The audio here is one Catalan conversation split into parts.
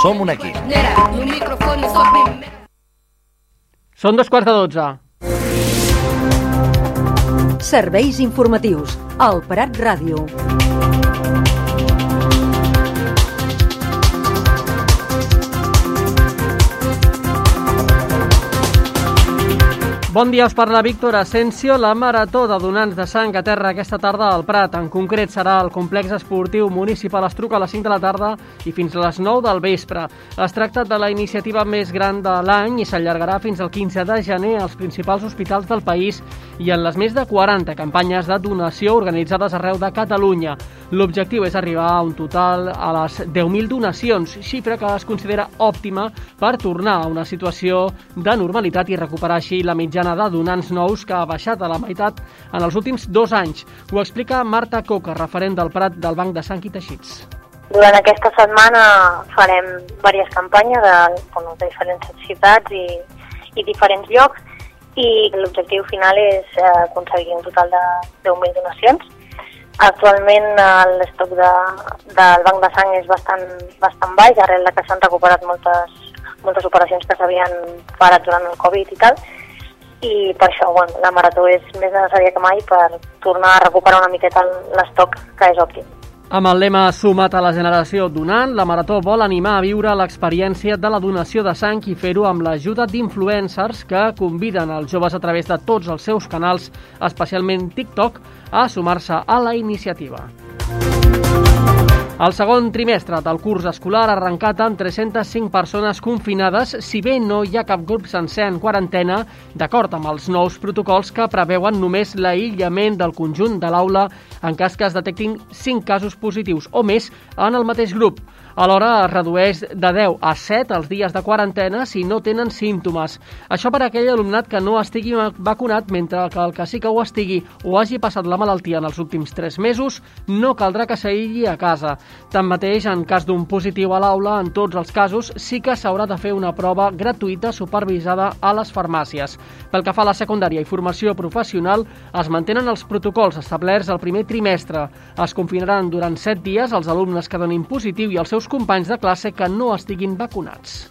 Som un equip. Són 12:15. Serveis informatius. Al Prat Ràdio. Bon dia, us parla Víctor Asensio. La marató de donants de sang aterra aquesta tarda al Prat. En concret serà al complex esportiu municipal Estruc a les 5 de la tarda i fins a les 9 del vespre. Es tracta de la iniciativa més gran de l'any i s'allargarà fins al 15 de gener als principals hospitals del país i en les més de 40 campanyes de donació organitzades arreu de Catalunya. L'objectiu és arribar a un total a les 10.000 donacions, xifra que es considera òptima per tornar a una situació de normalitat i recuperar així la mitjana de donants nous que ha baixat a la meitat en els últims 2 anys. Ho explica Marta Coca, referent del Prat del Banc de Sang i Teixits. Durant aquesta setmana farem diverses campanyes de diferents ciutats i diferents llocs i l'objectiu final és aconseguir un total de 10.000 donacions. Actualment l'estoc del banc de sang és bastant baix, arrel que s'han recuperat moltes operacions que s'havien parat durant el Covid i tal, i per això la marató és més necessària que mai per tornar a recuperar una miqueta l'estoc, que és òptim. Amb el lema Suma't a la generació donant, la Marató vol animar a viure l'experiència de la donació de sang i fer-ho amb l'ajuda d'influencers que conviden els joves a través de tots els seus canals, especialment TikTok, a sumar-se a la iniciativa. El segon trimestre del curs escolar ha arrencat amb 305 persones confinades, si bé no hi ha cap grup sencer en quarantena, d'acord amb els nous protocols que preveuen només l'aïllament del conjunt de l'aula en cas que es detectin 5 casos positius o més en el mateix grup. Alhora es redueix de 10 a 7 els dies de quarantena si no tenen símptomes. Això per a aquell alumnat que no estigui vacunat, mentre que el que sí que ho estigui o hagi passat la malaltia en els últims 3 mesos no caldrà que s'aïlli a casa. Tanmateix, en cas d'un positiu a l'aula, en tots els casos sí que s'haurà de fer una prova gratuïta supervisada a les farmàcies. Pel que fa a la secundària i formació professional, es mantenen els protocols establerts el primer trimestre. Es confinaran durant 7 dies els alumnes que donin positiu i els seus companys de classe que no estiguin vacunats.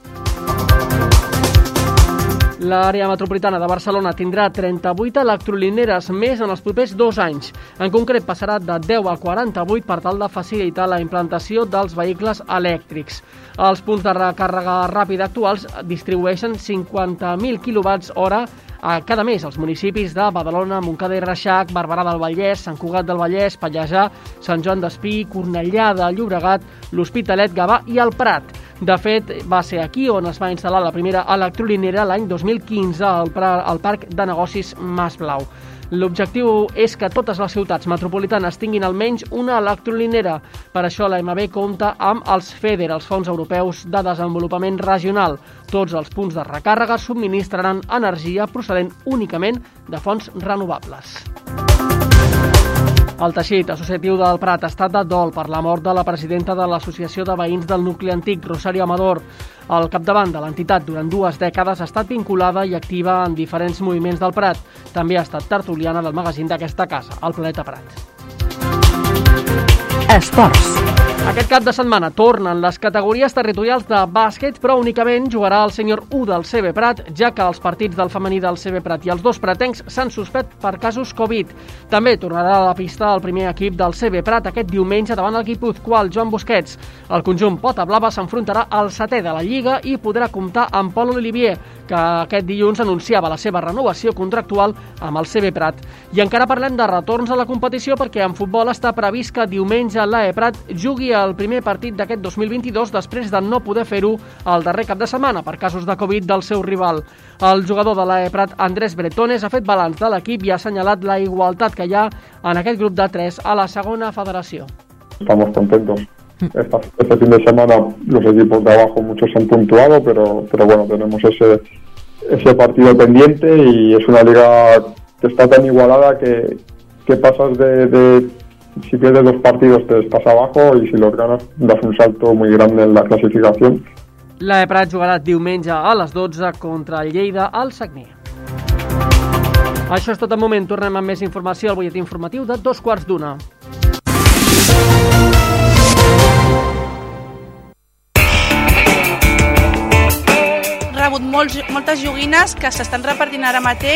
L'àrea metropolitana de Barcelona tindrà 38 electrolineres més en els propers 2 anys. En concret, passarà de 10 a 48 per tal de facilitar la implantació dels vehicles elèctrics. Els punts de recàrrega ràpida actuals distribueixen 50.000 kWh a cada mes als municipis de Badalona, Montcada i Reixac, Barberà del Vallès, Sant Cugat del Vallès, Pallejà, Sant Joan d'Espí, Cornellà de Llobregat, l'Hospitalet, Gavà i el Prat. De fet, va ser aquí on es va instal·lar la primera electrolinera l'any 2015 al Parc de Negocis Mas Blau. L'objectiu és que totes les ciutats metropolitanes tinguin almenys una electrolinera. Per això l'AMB compta amb els FEDER, els Fons Europeus de Desenvolupament Regional. Tots els punts de recàrrega subministraran energia procedent únicament de fonts renovables. El teixit associatiu del Prat està de dol per la mort de la presidenta de l'Associació de Veïns del Nucli Antic, Rosario Amador. Al capdavant de l'entitat durant 2 dècades ha estat vinculada i activa en diferents moviments del Prat. També ha estat tertuliana del magazín d'aquesta casa, el Planeta Prat. Esports. Aquest cap de setmana tornen les categories territorials de bàsquet, però únicament jugarà el sènior 1 del CB Prat, ja que els partits del femení del CB Prat i els 2 pratencs s'han suspès per casos Covid. També tornarà a la pista el primer equip del CB Prat aquest diumenge davant el Guipúzcoa, el Joan Busquets. El conjunt Pota Blava s'enfrontarà al 7è de la Lliga i podrà comptar amb Pol Olivier, que aquest dilluns anunciava la seva renovació contractual amb el CB Prat. I encara parlem de retorns a la competició perquè en futbol està previst que diumenge l'AE Prat jugui el primer partit d'aquest 2022 després de no poder fer-ho el darrer cap de setmana per casos de Covid del seu rival. El jugador de l'AE Prat, Andrés Bretones, ha fet balanç de l'equip i ha assenyalat la igualtat que hi ha en aquest grup de 3 a la segona federació. Estamos contentos. Este fin de semana los equipos de abajo muchos han puntuado, pero bueno, tenemos ese partido pendiente y es una liga que está tan igualada que pasas si pierdes 2 partidos te estás abajo y si los ganas das un salto muy grande en la clasificación. L'AE Prat jugarà diumenge a les 12 contra el Lleida al Sagnier. Això és tot el moment. Tornem amb més informació al butlletí informatiu de 2:15. hagut moltes joguines que s'estan repartint ara mateix